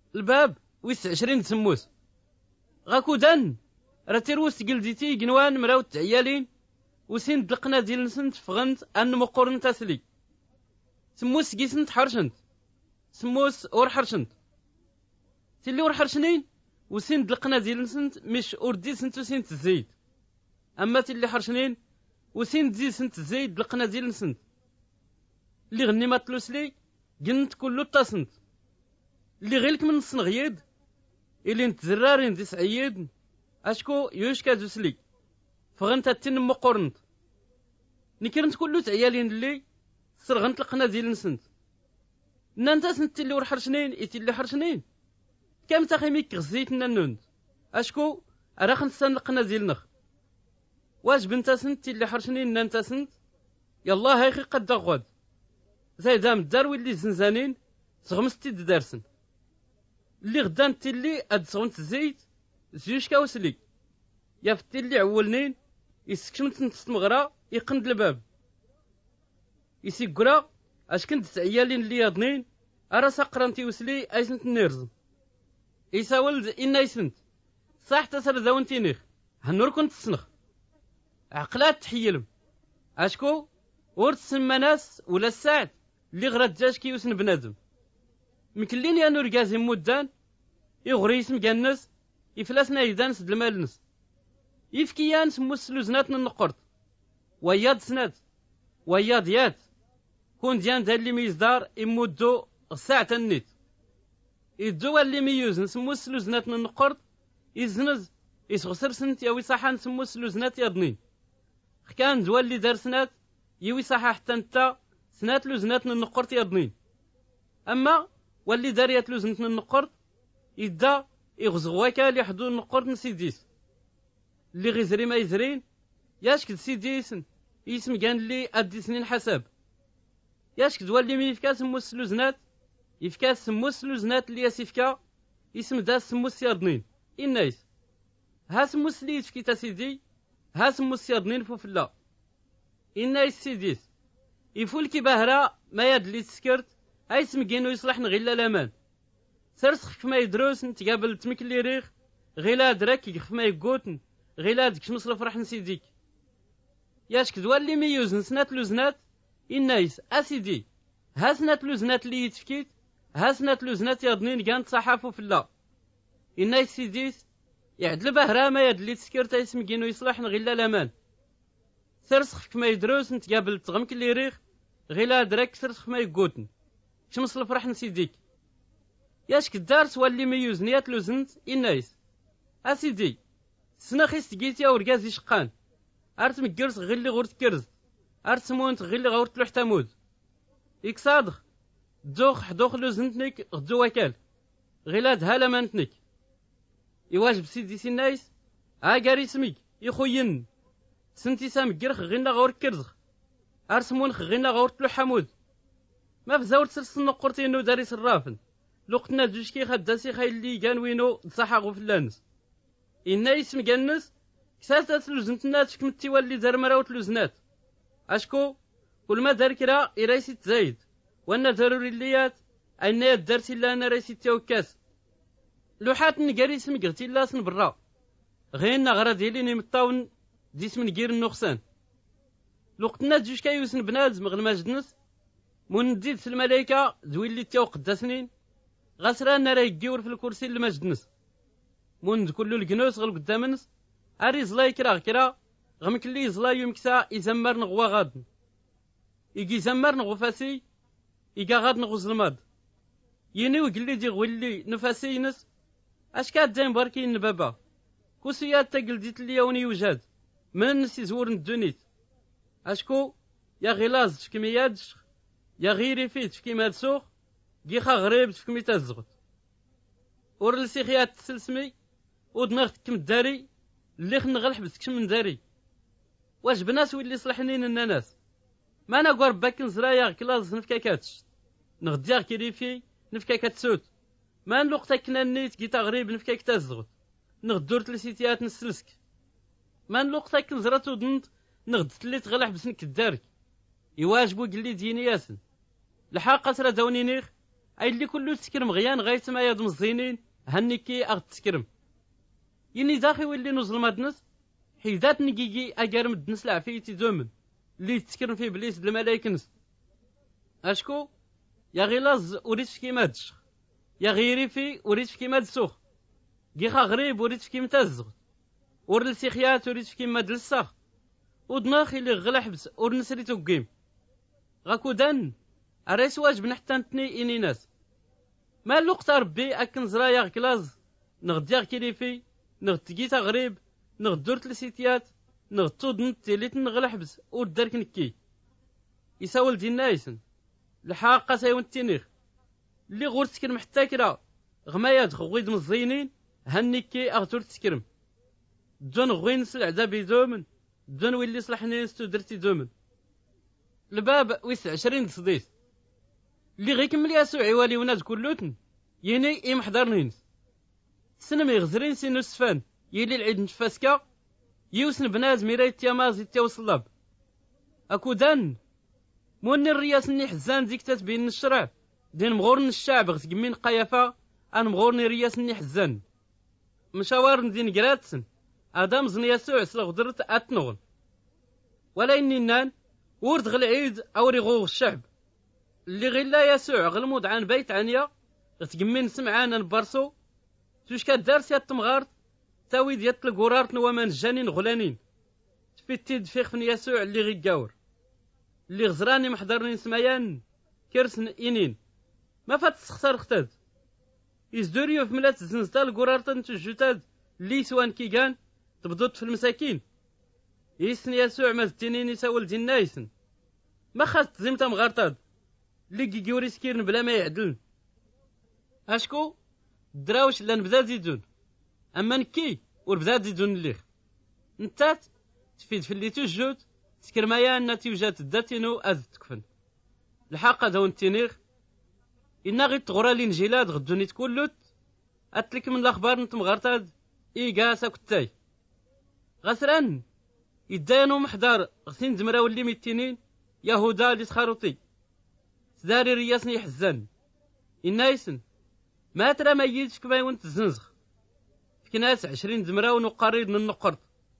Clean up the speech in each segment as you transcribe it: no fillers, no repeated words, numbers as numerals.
الباب ويس 20 سموس غاكودان راه تيروس جلديتي جنوان مراوت عيالين وسين دلقنا ديال نسنت فغنت ان مقورن تاسلي سموس كيسنت حرشنت سموس اور حرشنت تيلي ور حرشنين وسين دلقنا ديال نسنت مش اوردي سنت سنت الزيت اما تيلي حرشنين وسين تزيد سنت الزيت دلقنا ديال نسنت اللي غني ما تلوسلي جنت كله تصنت اللي غيرك من الصنغيد اللي نتزرارين دي سعيد اشكو يوشكا زوسلي فغنت تن مقرنت نكرنت كله تعيالين اللي سرغنت لقنا ديال نسنت نانت سنت اللي ور حرشنين ايتي اللي حرشنين كام تاخيميك غزيت نانوند اشكو راخ نستن لقنا ديال نخ واش بنت سنت اللي حرشنين نانت سنت يلا هاي قد دغود زي دام الدار واللي زنزانين صغمستي دارسن اللي غدان تيلي اد صغمت الزيت زيوش كاوسلي يا فتي اللي عولنين يسكشمت نتستمغرا يقند الباب يسيقرا اش كنت تعيالين اللي ياضنين ارا سقرانتي وسلي ايسنت النيرز يساولد ان ايسنت صح تسر زاونتينيخ هنور كنت تسنخ عقلات تحيلم اشكو ورد سما ناس ولا الساعد اللي غرات جاش كيوسن بنادم مكلين يا نور كازي مودان يغري اسم جنس يفلاسنا يدانس د المالنس يفكيان سمو السلوزنات النقرط وياد سنات وياد يات كون ديان دا اللي ميزدار يمودو الساعة النيت يدو اللي ميوزن سمو السلوزنات النقرط يزنز يسغسر سنت يوي صحان سمو السلوزنات يضنين كان دوا اللي دار سنات يوي صحا حتى نتا سنات لوزنات النقرط يضنين اما واللي داريات لوزنت النقرط يدا يغزغواكا اللي حدو النقرط نسيديس اللي غيزري ما يزرين ياشك سيديسن يسم كان اللي ادي سنين حساب ياشك دوا اللي ميفكا سمو السلوزنات يفكا سمو السلوزنات اللي ياسيفكا يسم دا سمو السياضنين النايس ها سمو السليت فكي تاسيدي ها سمو السياضنين فوفلا النايس سيديس يفولكي باهرا ما يدلي تسكرت هاي سمكينو يصلحن غيلا لامان سرسخ كما يدروس نتقابل تمكلي ريخ غيلا دراك يخف ما يقوتن غيلا ديك مصرف راح نسيديك ياشك دوالي ميوزن سنات لوزنات النايس اسيدي ها سنات لوزنات اللي يتفكيت ها سنات لوزنات يضنين كانت صحافو في الله النايس سيديس يعدل بهرا ما يدلي تسكرت هاي سمكينو يصلحن غيلا لامان سرسخ كما يدروس نتقابل تغمكلي ريخ غيلا دراك سرسخ ما يقوتن شمس الفرح نسيديك ياشك الدارس واللي ميوزنيات لوزنت النايس اسيدي سناخيس تقيت يا ورقازي شقان ارت مكرس غيلي غورت كرز ارت مونت غيلي غورت لوح تمود يكصادخ دوخ حدوخ لوزنتنيك غدو وكال غيلاد هالا مانتنيك يواجب سيدي سينايس قاري سميك يخوين سنتي سام كرخ غينا غور كرزخ ارسمونخ غينا غورت لوح حمود ما بزاور تسلسل نقرتينو داري سرافن لوقتنا جوشكي خداسي خاي اللي كان وينو تصحاغو في اللانس إنا يسم جنس كساسات لوزنتنا تشكمتي واللي دار مراوت لوزنات أشكو كل ما دار كرا إرايسي تزايد وانا ضروري الليات أين الدرس إلا أنا رايسي تيوكاس لوحات نقاري اسم قرتي لاسن برا غينا غرا ديالي نمطاون ديسم نقير النقصان لوقتنا جوشكا يوسن بنادم مغنما جدنس منديد في الملايكة ذوي اللي تيو قداسنين غسران راه يجيور في الكرسي اللي مجدنس منذ كل الجنوس غل قدامنس اري زلاي كرا غمك اللي زلاي يمكسا يزمر نغوا غاد يجي زمر نغو فاسي يجا غاد نغو زلماد يني وقلي دي غولي نفاسي نس اشكاد زين باركين بابا كوسيات تقل ديت لي يوني وجاد من الناس يزور الدنيت اشكو يا غلاز شكميادش يا غيري فيت في كيما تسوق جيخا غريب في كيما تزغط ورلسي خيات تسلسمي ودنغت كم الداري اللي خن غلح بس كم من داري واش بناس واللي صلحنين الناس ما انا قرب باك نزرايا كلاز نفكاكاتش نغديا كيريفي نفكاكات سوت ما نلقطا كنا نيت كيتا غريب نفكاك تزغط نغدورت لسيتيات نسلسك ما نلقطا كنزرات ودنت نغدت اللي تغلح بسنك الدارك يواجبو قلي ديني ياسن لحاقة سرا داوني نيخ اي اللي كله تسكرم غيان غايت ما يضم الزينين هنيكي اغ تسكرم يني داخي واللي نوزل مدنس حيدات نجيجي اجرم الدنس العفيتي دومن اللي تسكرم فيه بليس الملايكنس اشكو يا غلاز وريتش كيما دش يا غيري في وريتش كيما دسوخ جيخا غريب وريتش كيما تزغ ورلسيخيات وريتش كيما دلساخ ودناخي اللي غلا حبس ورنسري توقيم غاكو دان اريس واجب نحتنتني اني ناس ما اللقطة ربي اكن زرايا كلاز نغدياغ كيليفي نغتقيتا غريب نغدورت لسيتيات نغتود نتيليت نغلا حبس ودارك نكي يساول دي نايسن الحاقة سايون التنيخ اللي غور تسكرم حتى كرا غما يدخل غيد مزينين هنيكي اغتور تسكرم دون غوين سلع دابي دومن دون ويلي صلحني نستو درتي دومن الباب ويس 20 صديس اللي غي كمل ياسوع عوالي وناز كلوتن يني اي محضرنينس سنم يغزرين سينو سفان يلي العيد نتفاسكا يوسن بناز ميرايت يامازي تيوصلاب اكو دان موني الرياس ني حزان ديك تتبين الشرع دين مغورن الشعب غتقمين قيافة ان مغورني رياس ني حزان مشاور ندين قراتسن ادم زن يسوع سلغدرت اتنغن ولا اني نان ورد غالعيد اوري غوغ الشعب اللي غيلا يسوع غلمود عن بيت عنيا غتقمين سمعانا نبرسو توش كدار سياد تمغارت تاوي ديال القرارت نوامان جانين غلانين تفيتيد فيخفن يسوع اللي غيقاور اللي غزراني محضرني سمايان كرسن إنين ما فات تسختار ختاد يزدوريو في ملات الزنزتا القرارتن تجوتاد اللي سوان كيقان تبدوت في المساكين يسن يسوع مازتينين يساول دين نايسن ما خاص زيمتا مغارتاد اللي كيقيوري سكيرن بلا ما يعدلن اشكو دراوش لان بدا زيدون اما نكي وربدا زيدون الليخ نتات تفيد في اللي تجوت سكرمايا نتيجة الداتينو از تكفن الحاقة دون تينيغ إنا غي تغرى الانجيلاد غدوني تكولوت أتلك من الأخبار نتم غارتاد إيقا ساكتاي غسران يداينو محضار غسين زمراو اللي ميتينين يهودا لسخاروطي سداري رياسني حزان إنايسن ما ترى ما يجيش كما يونت الزنزخ في ناس 20 زمراو نقاريد من النقرط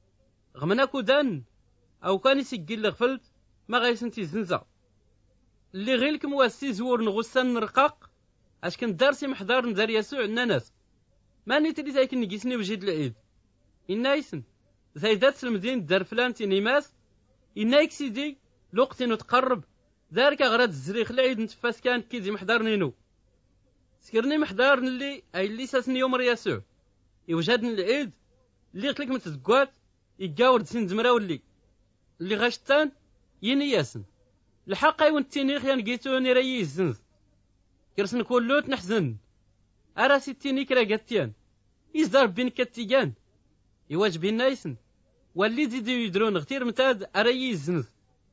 غمناكو دان او كان يسجل لغفلت ما غايسنتي زنزا اللي غير مواسي زور نغسان نرقاق اش كان دارسي محضار ندار يسوع الناس ما نيتري زي كن نقيسني وجيد العيد إنايسن زايدات المدينة دار فلانتي نيماس إنايك سيدي لوقتي نتقرب ذلك غراد الزريخ العيد نتفاس كان كيدي محضار نينو سكرني محضار اللي اي اللي ساسني يوم يسوع يوجدني العيد اللي قلت لك متزكوات يقاورد سين زمراو اللي غاشتان يني ياسن الحق ايون التينيخ ينقيتوني رايي الزنز كرسن كلوت نحزن اراسي التينيك راقاتيان يزدار بين كتيجان يواجب النايسن واللي زيدو يدرون غتير متاد ارايي الزنز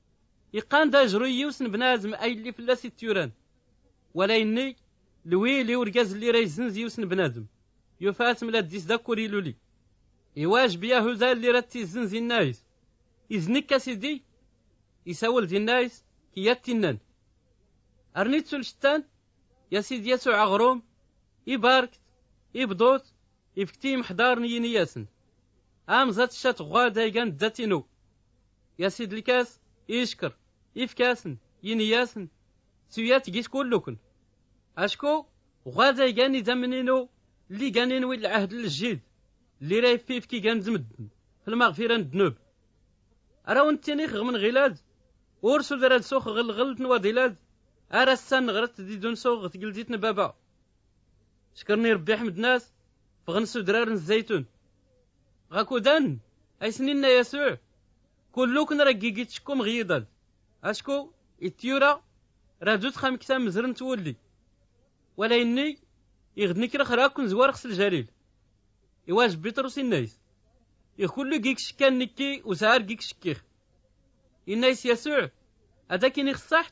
يقان دا جروي يوسن بنازم اي اللي فلاسي التيوران ولا اني لويلي ورقاز اللي راي الزنز يوسن بنادم يفات ملا ديس داكوري لولي يواجب ياهودا اللي راتي الزنز النايس إذنك سيدي يساول دي النايس كي ياتنن أرنيت سلشتان يا سيدي يسوع غروم يباركت يبدوت يفكتي محضار نيني ياسن زات الشات غوادا يقان داتينو يا سيد الكاس يشكر يفكاسن يني ياسن سويات جيس كلكن أشكو غوادا يقان يزمنينو اللي قانين ويل العهد الجديد اللي رايف فيه كي كان زمدن في المغفرة الذنوب أراو نتينيخ غمن غلاد ورسو دراد سوخ غلغلت نواديلاد أرا السن غرت ديدون سوخ تقلديت بابا شكرني ربي أحمد ناس فغنسو درار الزيتون غاكو دان أي سنين يسوع كلوكن رقيقيت شكوم غيضاد أشكو التيورا رادوت خام كتام مزرن تولي ولا إني يغدني كرا خراكن زوار خسل جليل يواجب بيتروس النايس يخلو جيك شكان نكي وسعر جيك شكيخ النايس يسوع هذاك نخصحت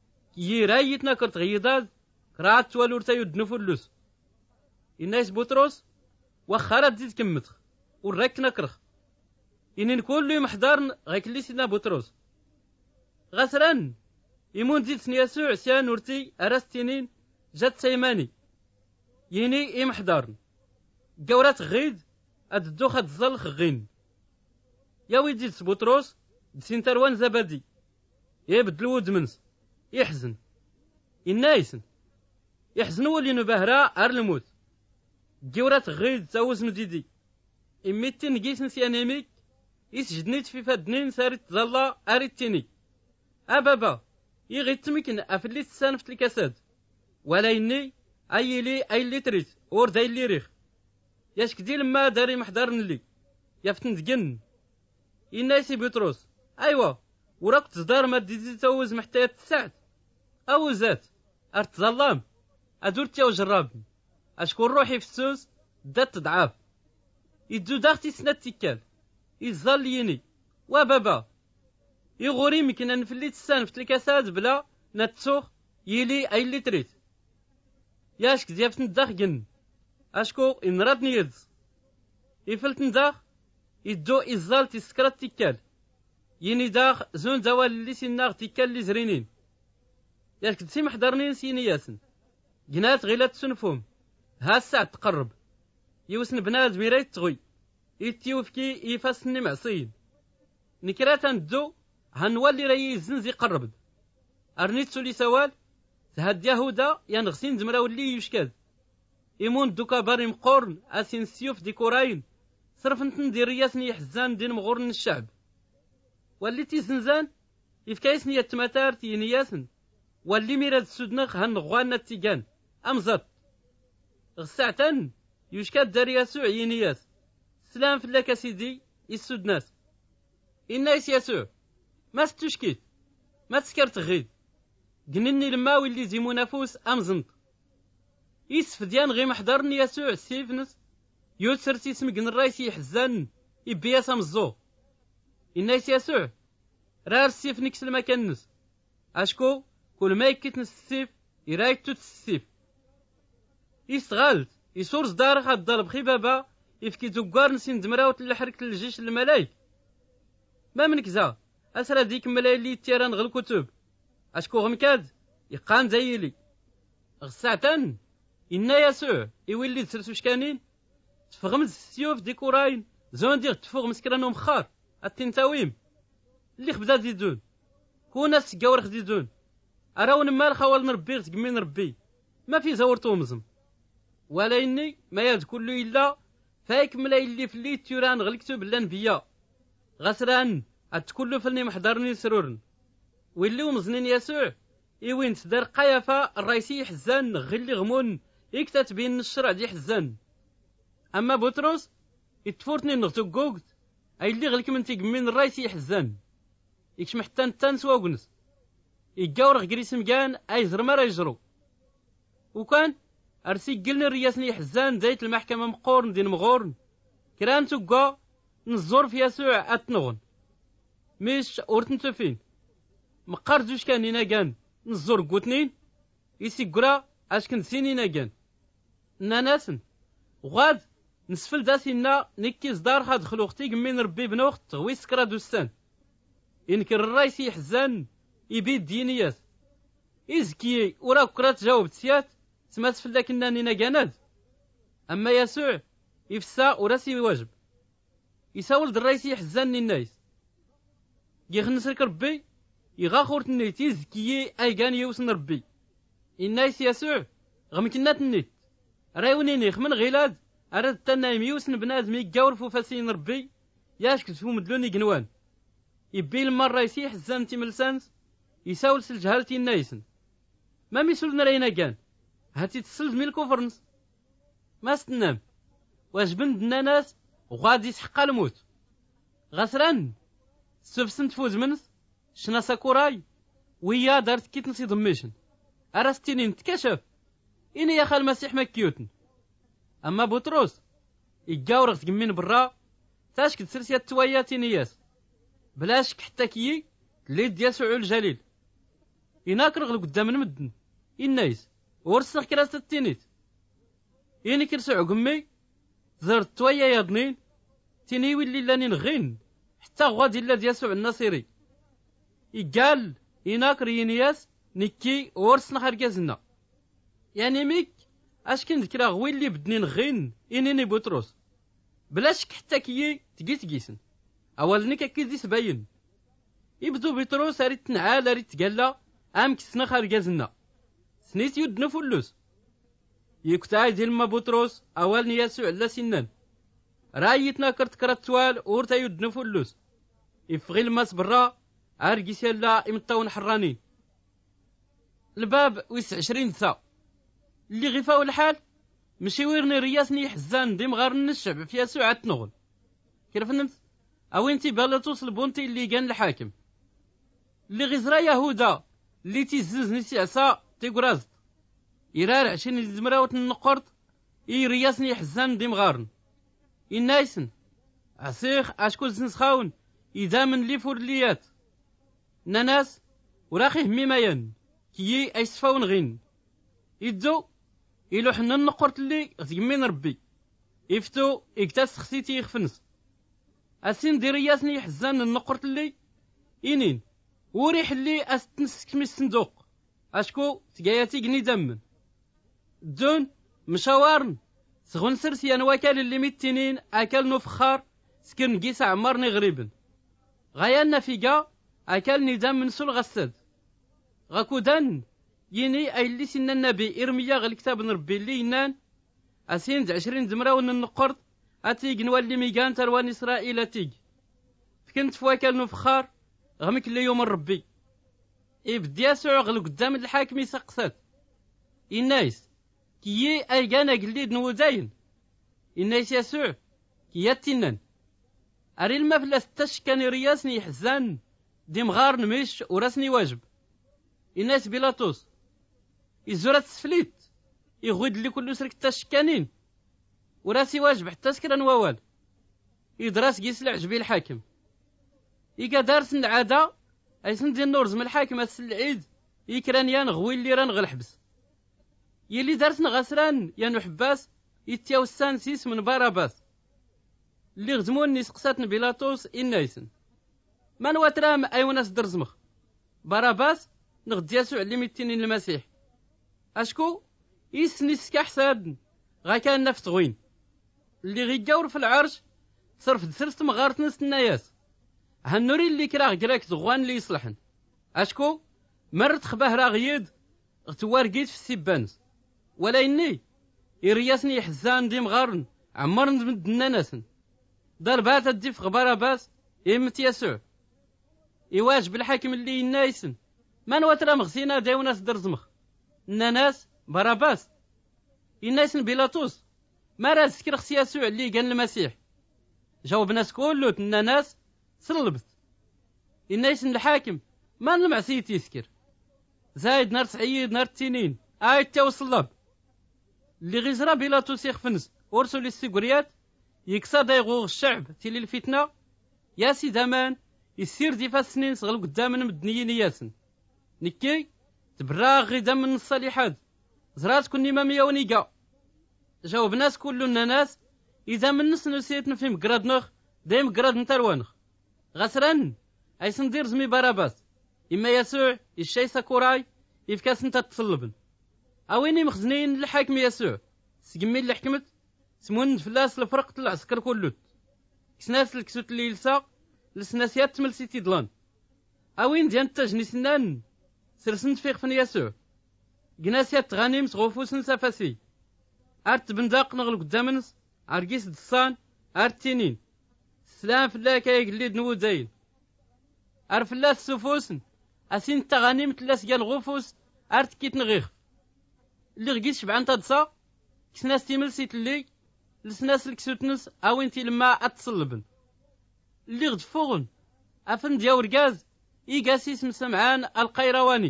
يرايتنا كرت غيضاد كرات والورتا يدنو فلوس النايس بطرس وخرت زيد كمتخ وراك نكرخ إنن كل محضرن غيك اللي سيدنا بطرس غسران يمون زيد سن يسوع سيان ورتي أراستينين جات تيماني يني محضارن قورات غيد الدوخة الزلخ غين يا ويدي بطروس دسين تروان زبادي يبدلو ودمنس يحزن النايسن يحزن ولي نبهرا ار الموت قورات غيد تاوزن ديدي إميتين نقيسن سيانيميك يسجدنيت في فادنين سارت ظلا أريتيني أبابا يغيتمكن أفلي تسانفت الكساد ولا إني أي لي تريت أور داي اللي ريخ ياشك دي لما داري محضرن لي يفتن دقن النايسي بطروس أيوا وراك تصدار ما ديزي توز محتاج تساعد أو زات أرتظلام أدورتي وجراب أشكون روحي في السوس دات تضعاف يدو داختي سنة تيكال يزال يني وبابا يغوري مكنا نفلي تسانفت الكاسات بلا نتسوخ يلي أي اللي تريت ياشك ديافت نداخ جن أشكو إن راتني يدز يفلت نداخ يدو إزال تسكرات تيكال يني داخ زون زوال اللي سناغ تيكال اللي زرينين ياشك دسي محضرنين سيني ياسن جنات غيلات سنفهم ها الساعة تقرب يوسن بناد ميرايت تغوي يتيوفكي يفاسني معصين نكراتا ندو هنولي راي الزنزي قربد أرنيتسو لي سوال تهد يهودا ينغسين زمراو اللي يشكاد إيمون دوكا باري مقورن أسين سيوف ديكوراين صرفنت ندير ياسني حزان دين مغورن الشعب واللي تيزنزان يفكايسني يتماتار تيني ياسن واللي ميراد السودنخ هنغوانا تيجان أمزط غساعتن يشكاد دار يسوع ينياس سلام فلاك سيدي يسود ناس الناس يسوع ما ستشكيت ما تسكرت غيد جنني لما واللي زي منافوس أمزنط يسفديان غي محضرني يسوع سيفنس يوسر سيسم جن الرايس يحزن يبياس أمزو الناس يسوع رار السيف نكس المكانس أشكو كل ما يكتنس السيف يرايتو السيف يستغالت يسورز دار خاد ضرب خي بابا يفكي دوكار نسين دمراوت لحركة الجيش الملايك ما من كذا أسرى ديك ملاي اللي تيران غل كتب أشكو غمكاد يقان زيلي غساعتان إنا يسوع يولي تسرسو شكانين تفغمز السيوف ديكوراين زون دير تفوغ مسكرانهم خار التنتاويم اللي خبدا زيدون كونا سكاور خديدون أراون مال خوال نربي تقمين ربي ما في زورتو مزم ولا إني ما ياد كله إلا فايك ملاي اللي في اللي تيران غلكتو بالانبياء غسران أتكلو فلني محضرني سرورن واللي ومزنين يسوع إيوين تدار قيافة الرئيسي حزان غلي غمون يكتت بين الشرع دي حزان أما بطرس يتفورتني نغتو قوقت أي اللي غلك من تيقمين الرئيسي حزان يكش محتان تانس واقنس يقاور غريس مكان أي زرمار يجرو وكان أرسي قلنا الرياسني حزان زيت المحكمة مقورن دين مغورن كران تقا نزور في يسوع أتنغن مش أورتنتو فين مقارجوش كان يناقان نزور قوتنين يسيقرا أشكن سيني ناقان ناناسن وغاد نسفل داسينا نكيز دار خاد خلوختي من ربي بنوخت تغوي سكرا دوستان ينكر الرايسي حزان يبيد دينياس إزكي وراك كرات جاوب تسيات سمات فلاك الناني ناقاناد أما يسوع يفسا وراسي واجب يساول الرايسي حزان الناس يغنسك ربي يغاخورت النيت يزكي أي كان يوسن ربي الناس يسوع غمكنات النيت رايونيني خمن غيلاد أراد تنايم يوسن بنادم يقاور فوفاسين ربي ياشك تفو مدلوني قنوان يبي المرة يسيح الزانتي ملسانس يساول سلجهالتي النايسن ما ميسولنا رينا كان هاتي تسلد من الكفرنس ما ستنام واجبن دنا ناس وغادي يسحق الموت غسران سوفسن تفوز منس شنا ساكوراي ويا دارت كيت نسي ضميشن أراستيني نتكشف إني يا خال المسيح مكيوتن أما بطرس يقاورغ تقمين برا تاشك تسرسيات توياتي نياس بلاشك حتى كي ليد يسوع الجليل يناكرغ قدام المدن النايس ورسخ كراسة التينيت إني كرسع قمي زرت تويا يا ضنين تيني ولي لاني نغين حتى غادي لا يسوع الناصري يقال يناكر ينياس نكي ورسنا خرقازنا يعني ميك اش كنذكرا غوي اللي بدني نغين انني بطرس بلا شك حتى كي تقيسن اولني كيديس باين يبدو بطرس ريت تنعال ريت تقالا كسنا خارجازنا سنيت يدنا فلوس يكتا ديال ما بطرس اولني يسوع لا سنان رايتنا كرت توال ورتا يدنا فلوس يفغي الماس برا عارقيس يلا امطاون حرانين الباب 20 ثا اللي غيفاو الحال ماشي ويرني رياسني حزان ديم غارن الشعب في يسوع تنغل كيف فهمت اوينتي بلاطوس البونتي اللي كان الحاكم اللي غزرا يهودا اللي تيززني سيعسا تيقراز يرار 20 زمراوت النقرط رياسني حزان ديم غارن النايسن عسيخ اشكو زنسخاون اذا من لي فورليات ناس وراخي ميمايان كي ايسفاون غين يدو إلو حنا النقرت اللي غتقمين ربي يفتو إكتاس خسيتي يخفنس أسين ديرياسني حزان النقرت اللي إنين وريح اللي أستنسك من الصندوق أشكو تقاياتي قني دمن دون مشاورن سغن سرسيان وكال اللي ميتينين أكل نفخار سكن قيس عمرني غريبا غيانا فيقا أكل ندام من سول غساد غاكودان يني أي اللي سن النبي إرميا غل كتاب نربي اللي ينان أسين 20 زمراون النقرد أتيق نولي ميقان تروان إسرائيل أتيق فكنت فواكل نفخار غمك اللي يوم الربي بدي يسوع غل قدام الحاكم يسقسات النايس كي أيقانا قليد نوزاين النايس يسوع كي يتنن أري المفلس تشكني رياسني حزان دي مغار نمش وراسني واجب الناس بيلاطوس الزورة تسفليت يغود لي كل سرك تشكانين وراسي واجب حتى سكران ووال يدراس قيس العجبي الحاكم إيكا دارس العادة أيسن دي النورز من الحاكم السلعيد يكران يان غوي اللي ران غلحبس يلي دارس غسران يانو حباس يتياو السانسيس من باراباس اللي غزمون نسقساتن بيلاطوس النايسن من واترام أيوناس درزمخ باراباس نغد يسوع اللي ميتينين المسيح اشكو يسني سكا حساد غا كان نفط غوين اللي غيجاور في العرش صرف دسرت مغارت نس الناس هنوري اللي كرا غراك زغوان اللي يصلحن اشكو مرت خباه راغيد غتوارقيت في السيبانس ولا اني يرياسني حزان دي مغارن عمرن من الناسن ضربات تدي في باراباس يمت يسوع يواجب الحاكم اللي ينايسن من وترا مغسينا داوناس درزمخ ناس باراباس الناس بيلاطوس ما راس كرخ يسوع اللي قال المسيح جاوب ناس كله ناس صلبت الناس الحاكم ما المعسيت يسكر زايد نار سعيد نار تنين توصلب اللي غزرا بيلاطوس يخفنس ورسل السيقريات يكسر دايغوغ الشعب تيلي الفتنة يا سي زمان يسير ديفا السنين صغل قدامنا مدنيين ياسن نكي تبراغ غدا من الصالحات زرات كوني مامية ونيقا جاوب ناس كلنا ناس إذا من نس نسيت نفهم قراد نخ دايم قراد نتروانخ غسران أي سندير زمي باراباس إما يسوع الشي ساكوراي يفكاس نتا تصلبن أويني مخزنين الحاكم يسوع سقمي اللي حكمت سمون فلاس لفرقة العسكر كلوت كسناس الكسوت اللي يلسا لسناسيات تملسيتي دلان أوين ديان تجني سنان سرسنت فيق فن يسوع جناسيات غانيم سغوفوسن سافاسي أرت بنداق نغل قدامنس عرقيس دسان أرتينين سلام فلا كايق اللي دنو زين أرف الله السفوسن أسين تغانيم تلاس قال غوفوس أرت كيت نغيخ اللي غيس شبعان تدسا كسناس تيملسيت اللي لسناس الكسوتنس أوين لما أتصلبن اللي غد فوغن أفن ديا ورقاز إيقاسيس مسمعان القيرواني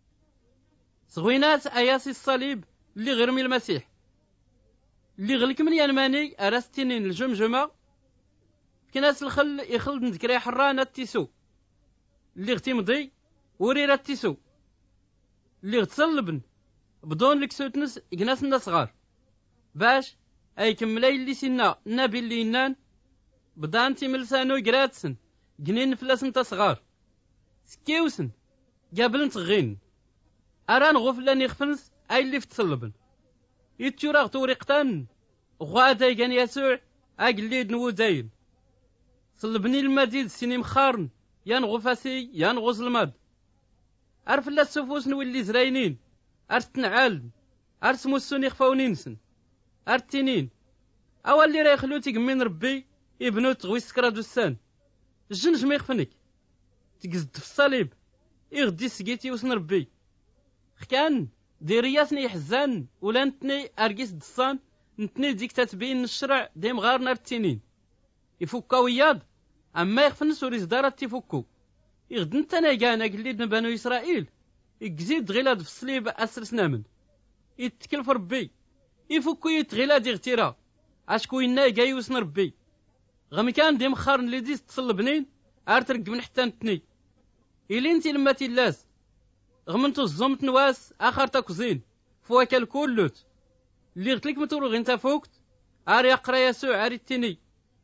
صغوينات أياسي الصليب اللي غرمي المسيح اللي غلك من ينماني أراستينين الجمجمة كناس الخل يخلد نذكري حرانة التيسو اللي غتي مضي وريرة التيسو اللي غتصلبن بدون لكسوتنس إقناس الناس صغار باش أي كملاي اللي سينا نبي اللي ينان بدانتي ملسانو يقراتسن جنين فلاسن تصغار سكيوسن قابلن تغين أران غفلان يخفنس اي اللي فتصلبن يتشوراغ توريقتان غوادا يغان يسوع اقليد نوداين صلبني المديد سيني مخارن ينغو فاسي ينغو ظلماد عرف لا السفوس نولي زراينين ارس نعال ارس موسون يخفاوني نسن ارتينين اول اللي راه يخلوتي من ربي يبنو تغوي سكرا دوسان الجنج ما يخفنك تقزد في الصليب يغدي سقيتي وسن ربي خكان ديرياسني يحزان ولا نتني ارقيس دصان نتني ديك تتبين الشرع ديم غار نار التنين يفكاو ياض اما يخفن سوريس دارات تيفكو يغد نتا ناقانا قليد بنو اسرائيل يقزيد غلاد في الصليب اسرس نامن يتكل في ربي يفكو يتغلاد يغتيرا اشكو ينا جاي وسن ربي غمي كان ديم خارن اللي ديس تصلبنين ارترق من حتى نتني إلي انتي لما تيلاس غمنتو الزمت نواس اخر تاكوزين فواكا الكولوت اللي غتلك متورو غنتا فوقت اري اقرا يسوع اري التني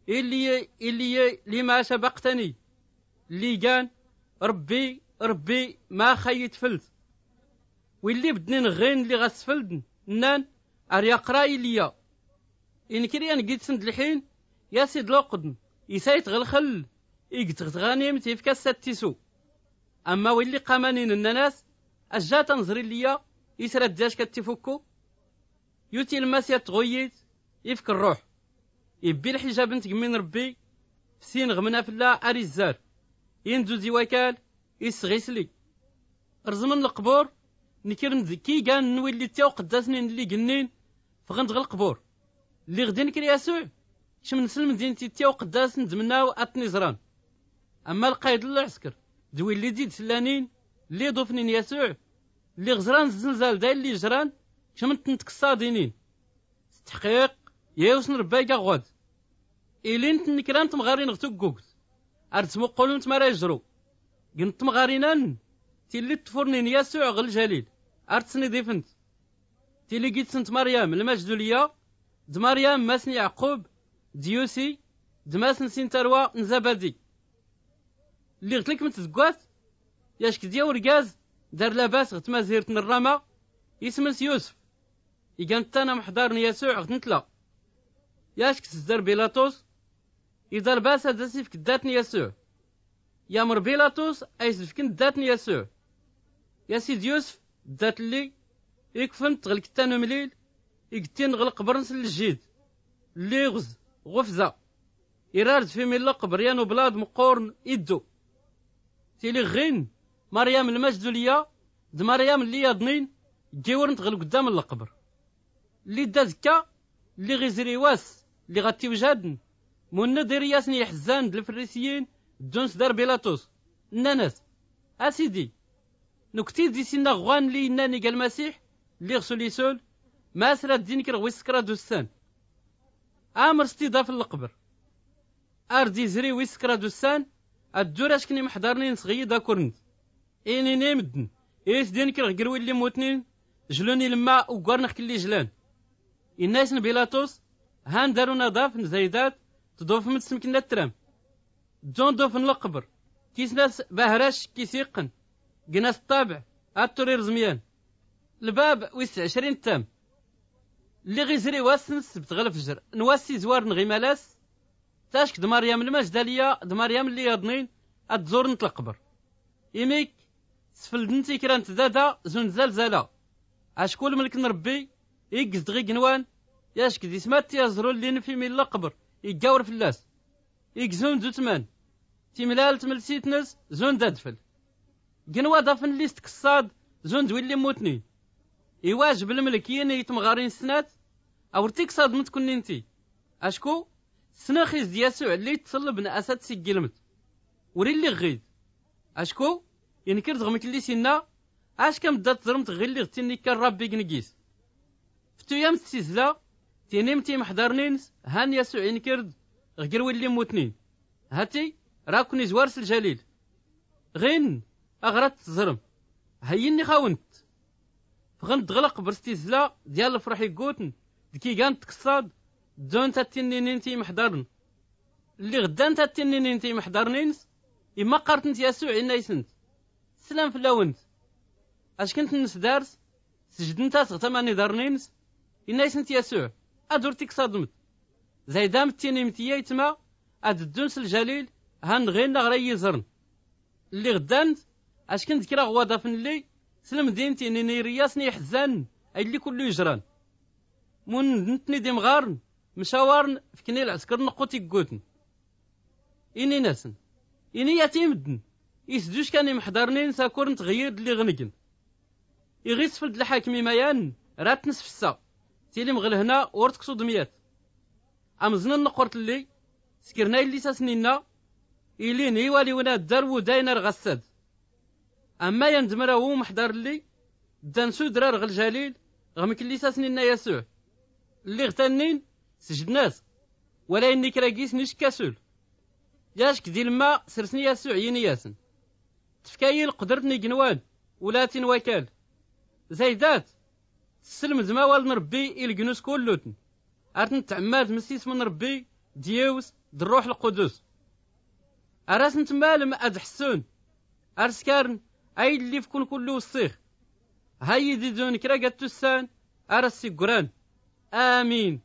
اللي ما سبقتني اللي كان ربي ما خيت فلت واللي بدني نغين اللي غسفلدن نان اري اقرا إليا إن كريان قيت سند الحين يا سيد لوقدن يسايت غلخل يقتغت غانيم تيفكا ساتيسو أما واللي قامانين الناس أجا تنظري ليا يسرى الداش كتفكو يوتي الماسيا تغييت يفك الروح يبي الحجاب نتق من ربي فسين غمنا فلا أري الزار يندو زيواكال يسغيسلي رزمن القبور نكرن ذكي كان نولي تاو قداسني اللي قنين فغندغ القبور اللي غدي نكري يسوع كش من سلم دينتي تاو قداس ندمناو أتني زران أما القايد العسكر دوي اللي زيد سلانين اللي ضفنين يسوع اللي غزران الزلزال دا اللي جران كمنت نتكصادينين استحقيق يوسن ربايقا غود إلي نت نكران تمغارين غتوكوكت أرتمو قولون تمارا يجرو قنت مغارينان تيلي تفرنين يسوع غل جليل أرتسني ديفنت تيلي قيت سنت مريم المجدولية د مريم ماسن يعقوب ديوسي دماسن سنتروا نزابادي اللي غتلك متزكوات ياشك ديا ورقاز دار لاباس غتما زيرت الرامة يسمس يوسف يقانت انا محضرني يسوع غتنتلا ياشك تزدر بيلاطوس إذا لباس هذا سيفك داتني يسوع يامر بيلاطوس أيسفك داتني يسوع يا سيد يوسف دات لي يكفن تغلق التانو مليل يقتين غلق برنس للجيد اللي غز غفزة يرارد في ميلا قبريان وبلاد مقورن إدو تيلي غين مريم المجدولية د مريم اللي يضنين جيورن تغلق قدام القبر اللي دازكا اللي غيزري واس اللي غاتي وجادن من دير ياسني يحزان د الفريسيين دونس دار بيلاطوس الناس اسيدي نكتي دي سينا غوان لي ناني قال المسيح اللي غسو لي سول ما سرا الدين كرغ ويسكرا دوسان امر استضاف القبر اردي زري ويسكرا دوسان الدوراش كني محضرني نصغي دا كورنت اني نمدن ايس دين كرغ قروي اللي موتنين جلوني لما وقرنخ كلي جلان الناس بيلاطوس هان دارو نضاف نزايدات تضوف من سمكنا الترام جون دوف القبر كيس ناس بهراش كيسيقن قناس الطابع التوري رزميان الباب ويس 20 تام اللي غيزري واسن السبت غلف فجر نواسي زوار نغي مالاس تاشك د مريم المجدالية د مريم اللي يضنين اتزور نت القبر يميك سفلدنتي كرانت دادا زون زلزالة اشكول ملك نربي يقز دغي قنوان ياشك دي سمات يزرو اللي نفي من القبر يقاور في اللاس يقزون دو تمان تيملال تملسيت ناس زون دادفل قنوا دافن ليست كصاد زون دويلي موتني يواجب الملكيين يتمغارين سنات او تيكصاد متكون انتي اشكو سناخيز دياسوع اللي تصلب ناسات سيقلمت وري اللي غيد اشكو ينكر دغمك اللي سينا اش كم دات زرمت غير اللي غتيني كان ربي كنقيس فتو يام السيزلا تينيمتي محضرنينس هان يسوع ينكرد غير ويلي موتنين هاتي راكوني زوارس الجليل غين اغرات الزرم هيني خاونت فغنت غلق برستيزلا ديال الفرح يقوتن دكي كانت تكصاد دون تاتينين انتي محضرن اللي غدان تاتينين انتي محضرنينس اما قارتنت يسوع إنا يسنت سلام في اللونت اش كنت نس دارس سجد انت تغتماني دارنينس إنا يسنت يسوع أدورتك صدمت زي دام التيني متيا يتما أد الدنس الجليل هان غينا غري يزرن اللي غدانت اش كنت كرا غوادا فنلي سلم دينتي نيني رياسني حزان أي اللي كله يجران من نتني دي مغارن مشاورن فكني العسكر نقوتي قوتن إني ناسن إني يتيمدن يسدوش كان محضرنين ساكورن تغير اللي غنقن يغيس فلد الحاكمي ميان رات نصف السا تيلي مغل هنا ورتك صدميات أمزنا نقرت اللي سكرنا اللي ساسنينا إلين يوالي ونا الدرو داينر غساد أما يندمرا هو محضر اللي دانسو درار غل جليل غمك اللي ساسنينا يسوع اللي غتنين سجدناس ولا إني كراكيس نيش كاسول جاش كدي لما سرسني يسوع يني ياسن تفكايل قدرتني جنوان ولا تنوكال زايدات تسلم زماوال نربي الجنوس كلوتن أرتن تعماد مسيس من ربي ديوس الروح القدس أراسن تمالم أدحسون أرسكارن أي اللي فكون كله الصيخ هاي دي دون كراقات تسان أرسي قران آمين.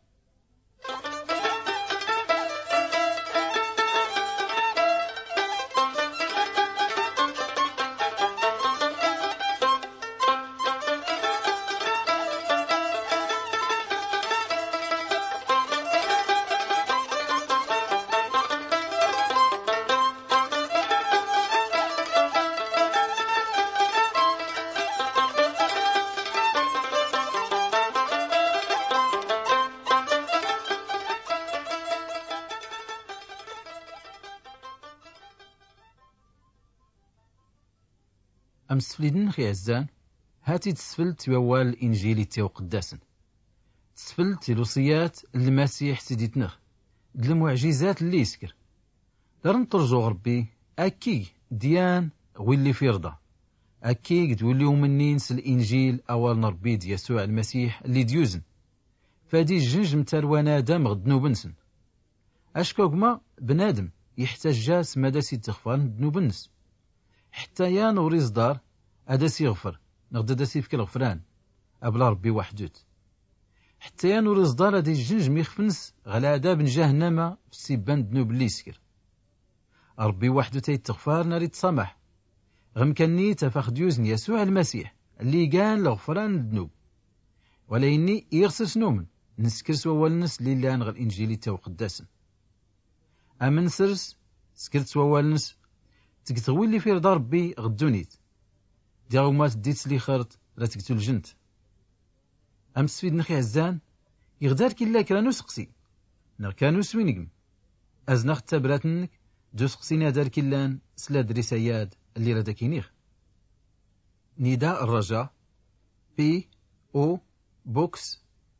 أمسفليدن خي عزان هاتي تسفلت يوال الإنجيل تيو قداسن تسفلت الوصيات المسيح سيديتنخ د المعجزات اللي يسكر دارن ترجو ربي أكي ديان واللي في رضا أكي قد وليو منين الإنجيل أول نربي دي يسوع المسيح اللي ديوزن فادي الجنج متالوانا دام غدنو بنسن أشكوكما بنادم يحتاج جاس مداسي تغفان دنو بنس حتى يا نوري صدار أداسي غفر نغدا داسي فك الغفران أبلا ربي وحدوت حتى يا نوري صدار أدي الجنج ميخفنس غلا عذاب جهنم في السيبان دنوب اللي يسكر ربي وحدو تيتغفار ناري تصمح غم كاني تفاخ ديوزن يسوع المسيح اللي كان لغفران الذنوب ولا إني يغسل سنومن نسكرس ووالنس لله نغ الإنجيل تاو قداسن أمن سرس سكرت ووالنس تقتوي اللي في رضا ربي غدونيت ديغو ما تديت لي خرط لا تقتل الجنت أمس في دنخي عزان يغدار كلا كرانو سقسي نغ كانو سوينقم أزنخ تابراتنك دو سقسينا دار كلان سلا دريسياد اللي رادا كينيخ نداء الرجاء بي او بوكس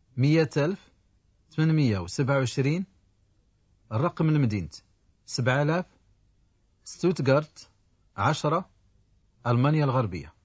100,827 الرقم المدينة 7000 ستوتغارت 10 ألمانيا الغربية.